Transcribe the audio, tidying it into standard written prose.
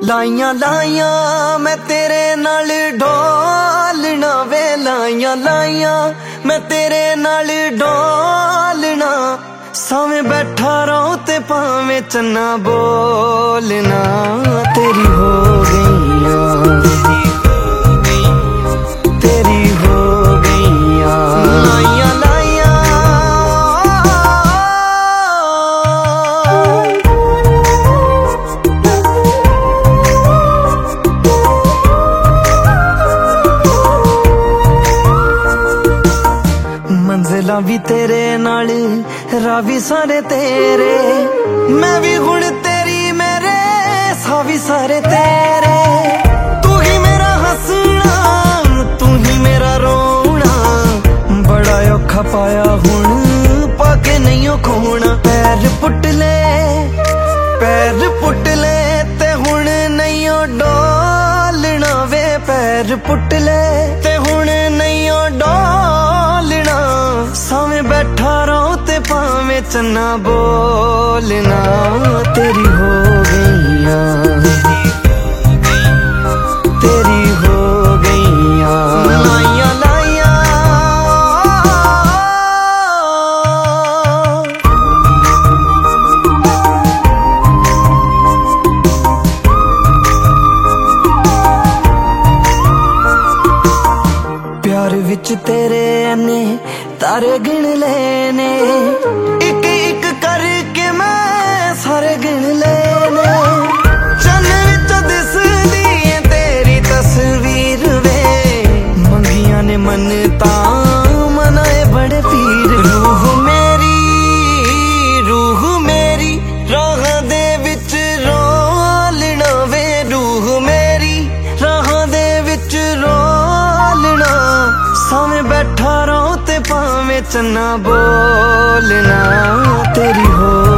लाइया लाइया मैं तेरे नाल ढोलना वे, लाइया लाइया मैं तेरे नाल ढोलना। सावें बैठा रहो ते भावें चन्ना बोलना। तेरी हो गईयां, तेरी हो गईयां लाइया लाइया। मंजिलां भी तेरे नाल, राह भी सारे तेरे, मैं भी हुण तेरी, मेरे साह भी सारे तेरे। तू ही मेरा हंसना, तू ही मेरा रोना, बड़ा औखा पाया हुण पाके नहीं खोना। पैर पुट ले ते हुण नहीं डोलना वे, पैर पुट ले ते हुण नहीं डोलना। सावें बैठा रहो ते भावें चन्ना बोलना। तेरी हो गईयां, तेरी हो गईयां लाइया लाइया। प्यार विच तेरे ने तारे गिन लेने, एक एक करके मैं सारे गिन लेने। चन्न विच दिसदी है तेरी तस्वीर वे, मंगिया ने मनता मनाए बड़े पीर। रूह मेरी राह दे विच रोलना वे, रूह मेरी राह दे विच रोलना। सावें बैठा रहो ते भावें चन्ना बोलना। तेरी हो